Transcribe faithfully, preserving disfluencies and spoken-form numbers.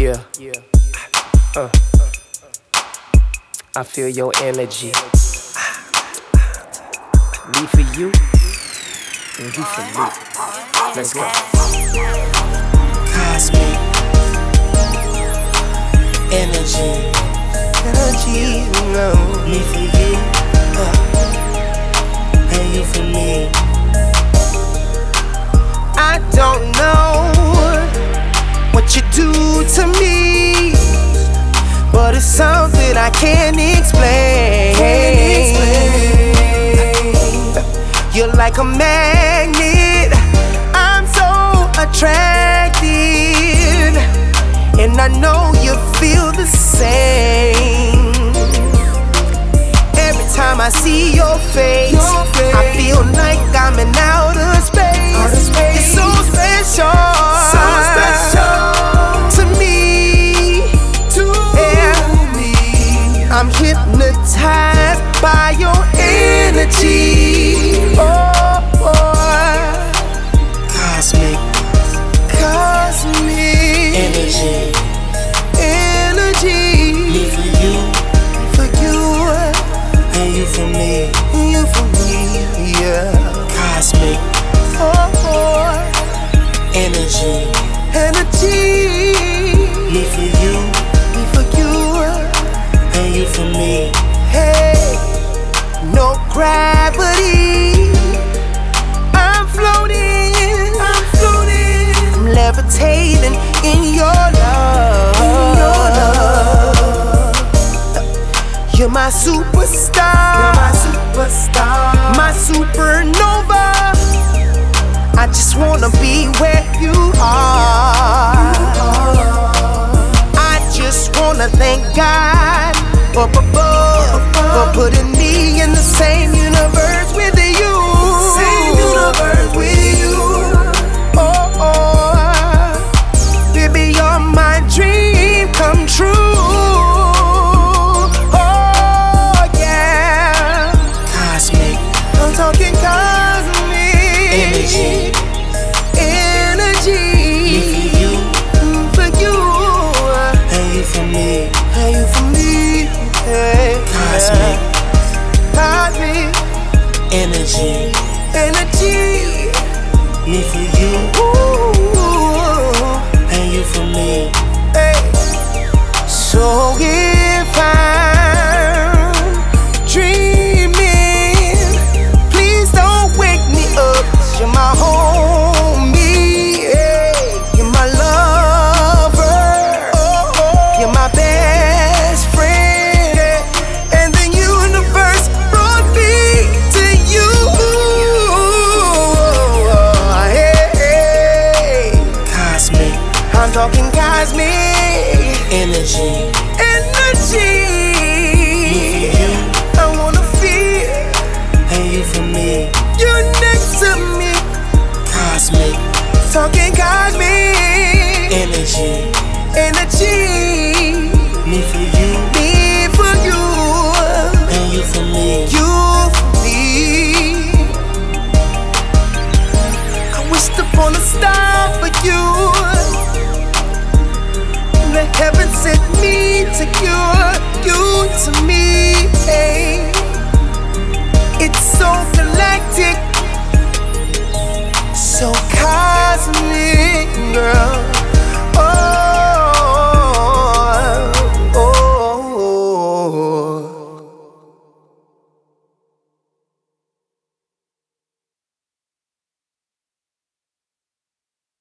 Yeah. Uh. I feel your energy. Me for you, and you for me. Let's go. Cosmic energy, energy, no. Me for you, uh, and you for me. I don't know what you do to me, but it's something I can't explain. Can't explain. You're like a magnet, I'm so attracted, and I know you feel the same. Every time I see your face, your face. I feel like I'm in outer space. Outer space. It's so special, so special to me. To yeah. me. I'm hypnotized by your energy. Oh, boy. Cosmic, Cosmic energy, energy. me for you, for you, and you for me. you for me, yeah. Cosmic Oh, boy. energy, Energy. me for you, Me for you, and you for me. hey. No gravity. I'm floating. I'm floating. I'm levitating in your love. In your love. You're my superstar. You're my superstar. My supernova. I just wanna be where you are. I just wanna thank God up above for putting me in the same universe with you. Same universe with you. Oh, oh, baby, you're my dream come true. Oh, yeah. Cosmic I'm talking cosmic energy, energy. me for you, For you, and you for me. and you for me. Hey, Cosmic cosmic energy, energy. me for you, Ooh, and you for me. hey. So if I'm dreaming, please don't wake me up. You're my homie, hey. You're my lover, oh, oh. You're my best friend, and the universe brought me to you. Hey, hey. Cosmic I'm talking cosmic energy,